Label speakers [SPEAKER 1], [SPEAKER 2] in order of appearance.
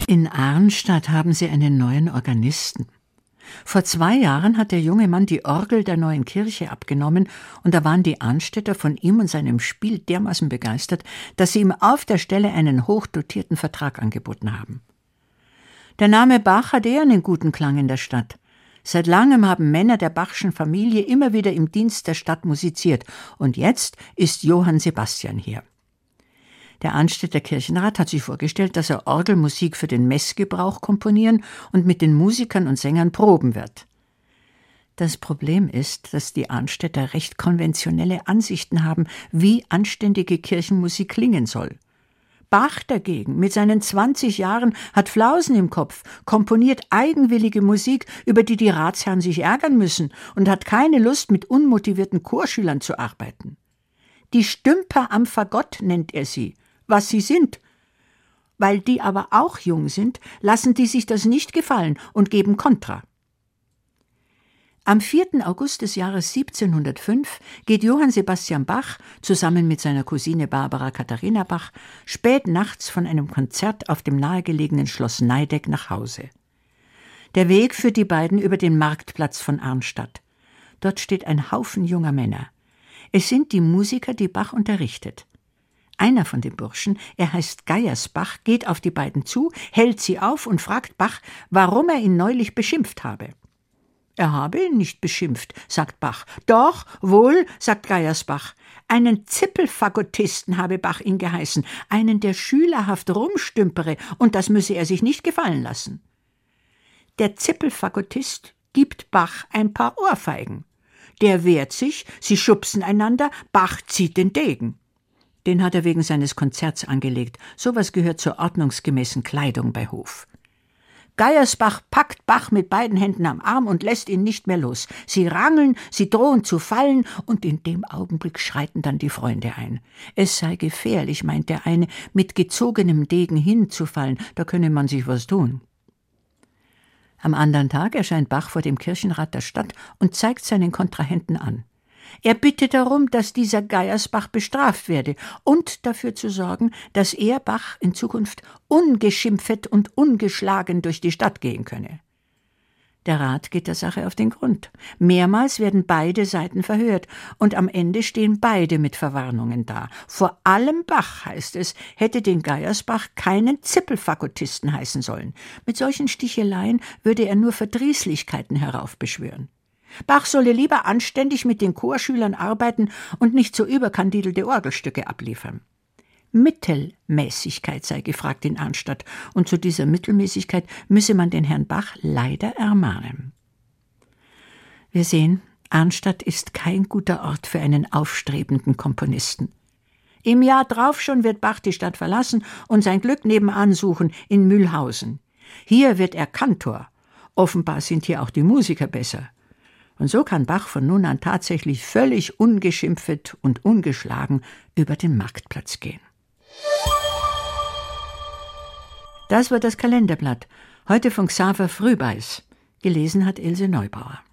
[SPEAKER 1] In Arnstadt haben sie einen neuen Organisten. Vor 2 Jahren hat der junge Mann die Orgel der neuen Kirche abgenommen, und da waren die Arnstädter von ihm und seinem Spiel dermaßen begeistert, dass sie ihm auf der Stelle einen hochdotierten Vertrag angeboten haben. Der Name Bach hat eher einen guten Klang in der Stadt. Seit langem haben Männer der Bachschen Familie immer wieder im Dienst der Stadt musiziert, und jetzt ist Johann Sebastian hier. Der Arnstädter Kirchenrat hat sich vorgestellt, dass er Orgelmusik für den Messgebrauch komponieren und mit den Musikern und Sängern proben wird. Das Problem ist, dass die Arnstädter recht konventionelle Ansichten haben, wie anständige Kirchenmusik klingen soll. Bach dagegen, mit seinen 20 Jahren, hat Flausen im Kopf, komponiert eigenwillige Musik, über die die Ratsherren sich ärgern müssen, und hat keine Lust, mit unmotivierten Chorschülern zu arbeiten. Die Stümper am Fagott nennt er sie, was sie sind. Weil die aber auch jung sind, lassen die sich das nicht gefallen und geben Kontra. Am 4. August des Jahres 1705 geht Johann Sebastian Bach zusammen mit seiner Cousine Barbara Katharina Bach spät nachts von einem Konzert auf dem nahegelegenen Schloss Neideck nach Hause. Der Weg führt die beiden über den Marktplatz von Arnstadt. Dort steht ein Haufen junger Männer. Es sind die Musiker, die Bach unterrichtet. Einer von den Burschen, er heißt Geiersbach, geht auf die beiden zu, hält sie auf und fragt Bach, warum er ihn neulich beschimpft habe. Er habe ihn nicht beschimpft, sagt Bach. Doch, wohl, sagt Geiersbach. Einen Zippelfagottisten habe Bach ihn geheißen, einen, der schülerhaft rumstümpere, und das müsse er sich nicht gefallen lassen. Der Zippelfagottist gibt Bach ein paar Ohrfeigen. Der wehrt sich, sie schubsen einander, Bach zieht den Degen. Den hat er wegen seines Konzerts angelegt. Sowas gehört zur ordnungsgemäßen Kleidung bei Hof. Geiersbach packt Bach mit beiden Händen am Arm und lässt ihn nicht mehr los. Sie rangeln, sie drohen zu fallen, und in dem Augenblick schreiten dann die Freunde ein. Es sei gefährlich, meint der eine, mit gezogenem Degen hinzufallen, da könne man sich was tun. Am anderen Tag erscheint Bach vor dem Kirchenrat der Stadt und zeigt seinen Kontrahenten an. Er bittet darum, dass dieser Geiersbach bestraft werde und dafür zu sorgen, dass er, Bach, in Zukunft ungeschimpft und ungeschlagen durch die Stadt gehen könne. Der Rat geht der Sache auf den Grund. Mehrmals werden beide Seiten verhört, und am Ende stehen beide mit Verwarnungen da. Vor allem Bach, heißt es, hätte den Geiersbach keinen Zippelfagottisten heißen sollen. Mit solchen Sticheleien würde er nur Verdrießlichkeiten heraufbeschwören. Bach solle lieber anständig mit den Chorschülern arbeiten und nicht so überkandidelte Orgelstücke abliefern. Mittelmäßigkeit sei gefragt in Arnstadt, und zu dieser Mittelmäßigkeit müsse man den Herrn Bach leider ermahnen. Wir sehen, Arnstadt ist kein guter Ort für einen aufstrebenden Komponisten. Im Jahr drauf schon wird Bach die Stadt verlassen und sein Glück nebenan suchen in Mühlhausen. Hier wird er Kantor. Offenbar sind hier auch die Musiker besser. Und so kann Bach von nun an tatsächlich völlig ungeschimpft und ungeschlagen über den Marktplatz gehen. Das war das Kalenderblatt, heute von Xaver Frühbeis. Gelesen hat Ilse Neubauer.